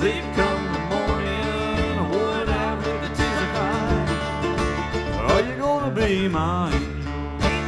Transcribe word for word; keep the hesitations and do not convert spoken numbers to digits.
Baby, come the morning, I wore it out with the tears I cried. Are you gonna be my